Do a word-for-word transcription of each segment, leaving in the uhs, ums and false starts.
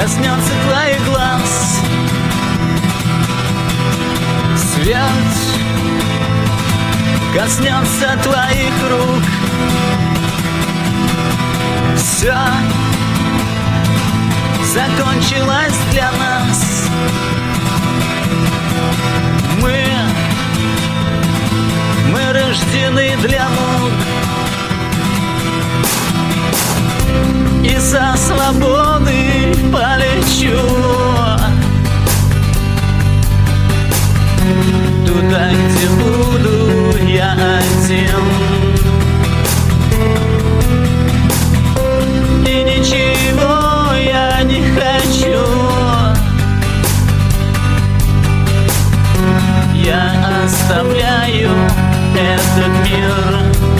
коснется твоих глаз. Свет коснется твоих рук. Все закончилось для нас. Мы, мы рождены для мук. И со свободы полечу туда, где буду я один. И ничего я не хочу. Я оставляю этот мир.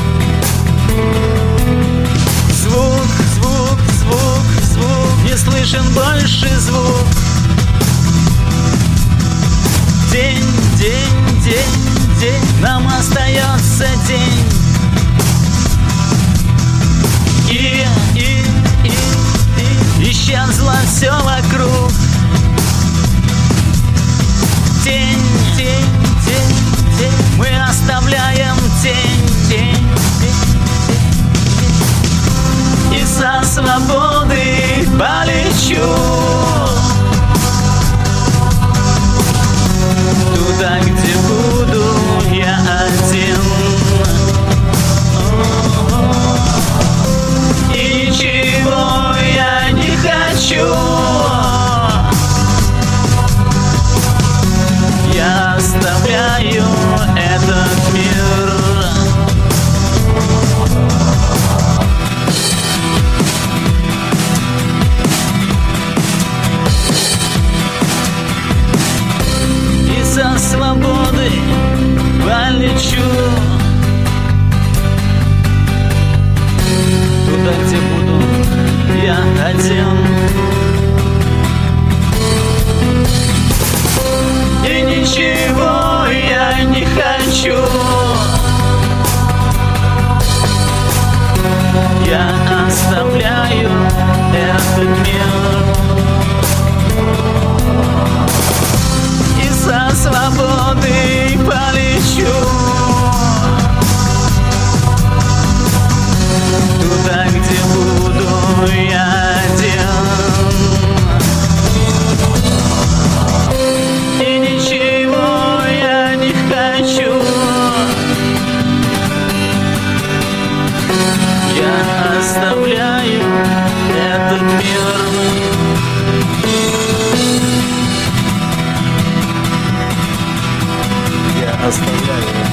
Звук, звук, звук, звук, не слышен больше звук. День, день, день, день, нам остается день. И, и, и, и исчезло все вокруг. День, день, день, день, мы оставляем тень, тень, тень, тень. И со свободы полечу туда, где буду я один. И ничего я не хочу. Я оставляю этот мир. И со свободы полечу туда, где буду я один. И ничего я не хочу. Я оставляю этот мир. И со свободы полечу туда, где буду я один. И ничего я не хочу. Я оставляю этот мир. Я оставляю